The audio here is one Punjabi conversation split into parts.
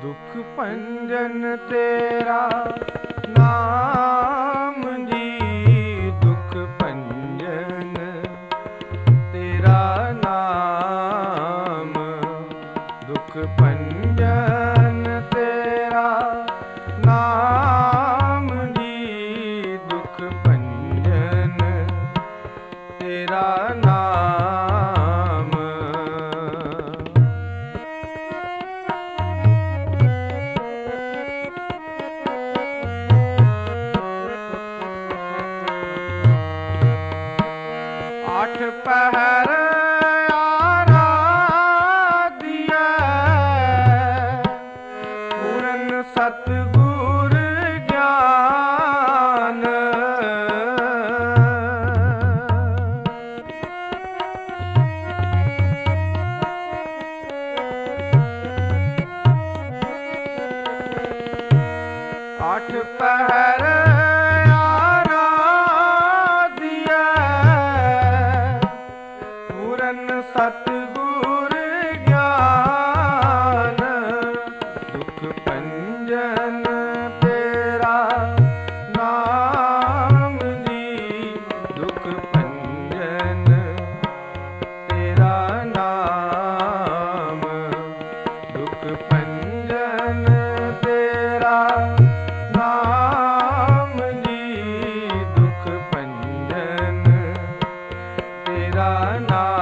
ਦੁਖ ਭੰਜਨ ਤੇਰਾ ਨਾਮ ਜੀ, ਦੁਖ ਭੰਜਨ ਤੇਰਾ ਨਾਮ, ਦੁਖ ਭੰਜਨ ਤੇਰਾ ਨਾਮ ਜੀ, ਦੁਖ ਭੰਜਨ ਤੇਰਾ ਨਾਮ। आठ पहर आराधिया पूरन सतगुर ज्ञान, आठ पहर सतगुर ज्ञान, दुख भंजन तेरा नाम जी, दुख भंजन तेरा नाम, दुख भंजन तेरा नाम जी, दुख भंजन तेरा नाम।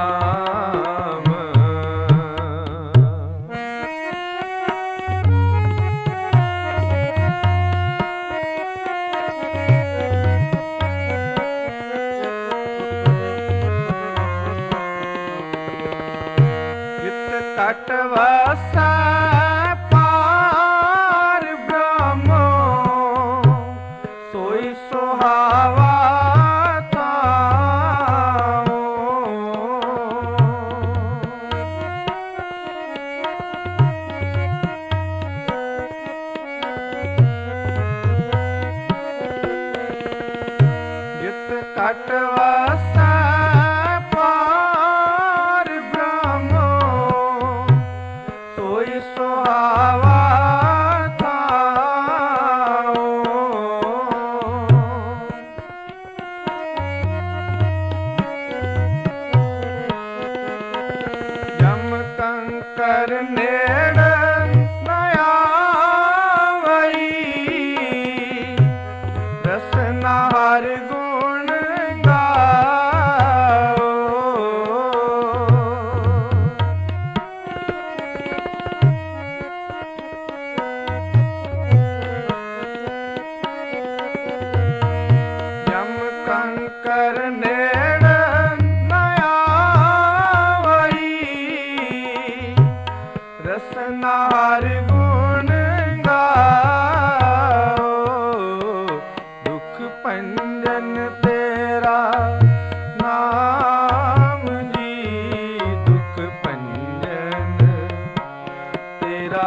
कट वसै पार ब्रह्मो, सोई सुहावा ताओ। जित कट वसै सुहावा ताओ। जम कंकर नेड़ न आवई, रसना हर गुण गाओ। कंकर नेड़ न आवई, रसना हर गुण गाओ। दुख भंजन तेरा नाम जी, दुख भंजन तेरा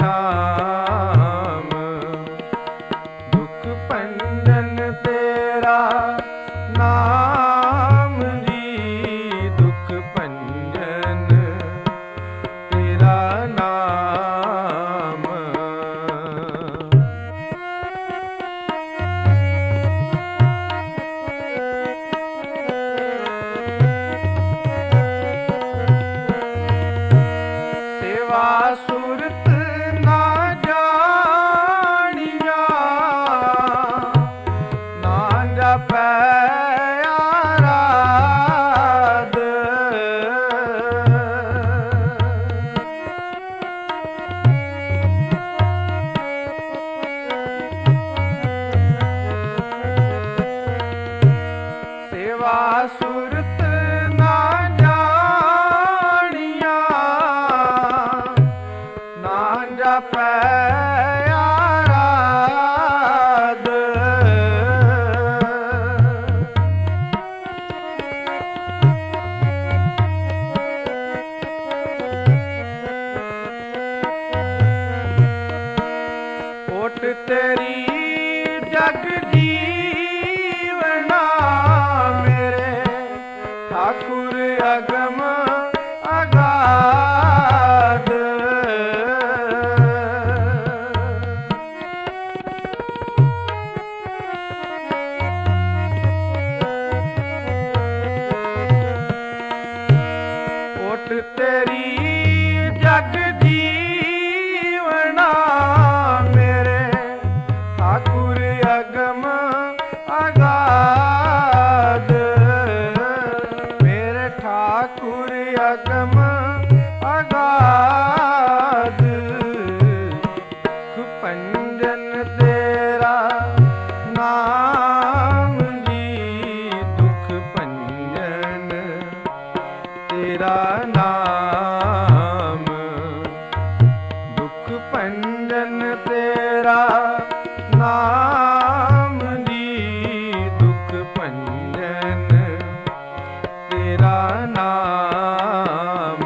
नाम, दुख भंजन तेरा नाम जी, दुख भंजन तेरा नाम। सेवा सुरत ना जानिया, ना जपै सुरत ना जानिया, ना जपै आराध। ओट तेरी जग जीवना मेरे ठाकुर अगम अगाध। ਤੇਰੀ ਜਗ ਜੀਵਣਾ ਮੇਰੇ ਠਾਕੁਰ ਅਗਮ ਅਗਾਧ ਮੇਰੇ ਠਾਕੁਰ ਅਗਮ ਅਗਾਧ ਦੁਖ ਭੰਜਨ ਤੇਰਾ ਨਾਮ ਜੀ ਦੁਖ ਭੰਜਨ ਤੇਰਾ ਨਾਮ ਦੁਖ ਭੰਜਨ ਤੇਰਾ ਨਾਮ ਜੀ ਦੁਖ ਭੰਜਨ ਤੇਰਾ ਨਾਮ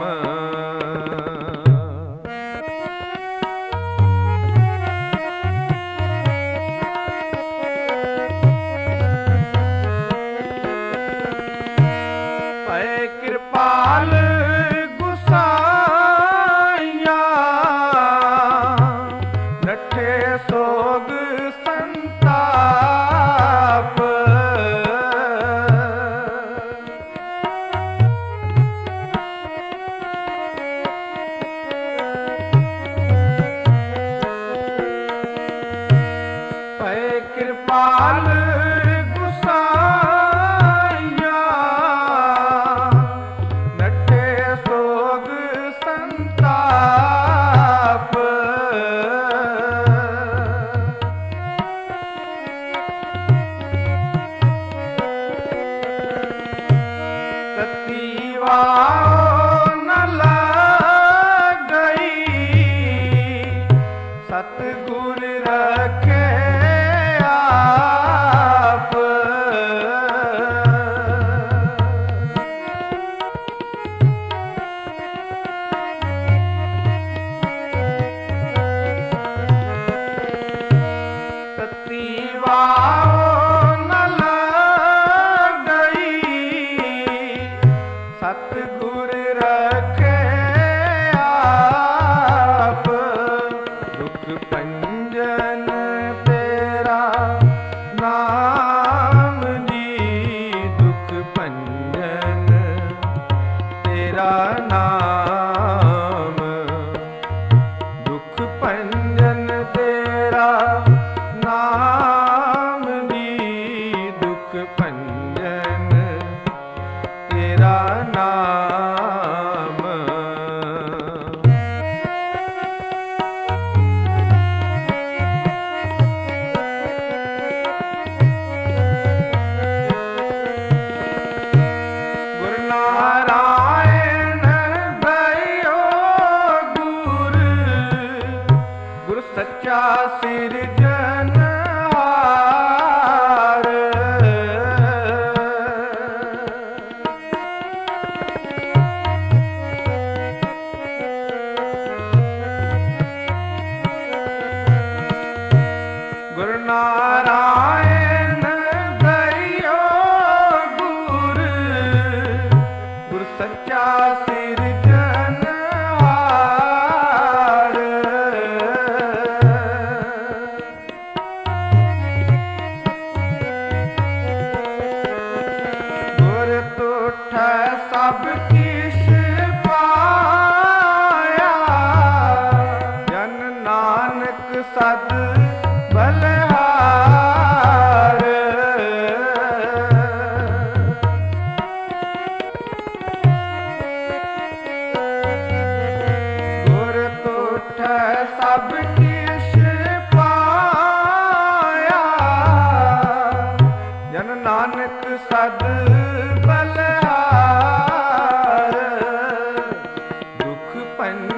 ਭੈ ਕਿਰਪਾਲ ਗੁਸਾਈਆ ਨਠੇ ਸੋਗ ਸੰਤਾਪ ਭੈ ਕਿਰਪਾਲ ਗੁਸਾਈਆ ਨਠੇ ਸੋਗ ਸੰਤਾਪ ਤਤੀ ਵਾਹ ਨ ਲੱਗਈ ਸਤਿਗੁਰ ਰਖੇ ਆਪ ਤਤੀ ਵਾਹ ਨ ਲੱਗਈ ਸਤਿਗੁਰ ਰਖੇ ਆਪ ਦੁਖ ਭੰਜਨ ਤੇਰਾ ਨਾਮ ਜੀ ਦੁਖ ਭੰਜਨ ਤੇਰਾ ਨਾਮ ਦੁਖ ਭੰਜਨ ਤੇਰਾ ਨਾਮ ਜੀ ਦੁਖ ਭੰਜਨ ਤੇਰਾ ਨਾਮ ਗੁਰ ਨਾਰਾਇਣ ਦਇਓ ਗੁਰ ਗੁਰ ਸੱਚਾ ਸਿਰਜਨਹਾਰ ਗੁਰ ਨਾਰਾਇਣ ਦਇਓ ਗੁਰ ਗੁਰ ਸੱਚਾ ਸਿਰਜਨਹਾਰ ਗੁਰ ਤੁਠੈ ਸਭ ਕਿਛ ਪਾਇਆ ਜਨ ਨਾਨਕ ਸਦ ਬਲਹਾਰ ਗੁਰ ਤੁਠੈ ਸਭ ਕਿਛ ਪਾਇਆ ਜਨ ਨਾਨਕ ਸਦ ਬਲਹਾਰ ਦੁਖ ਭੰਜਨ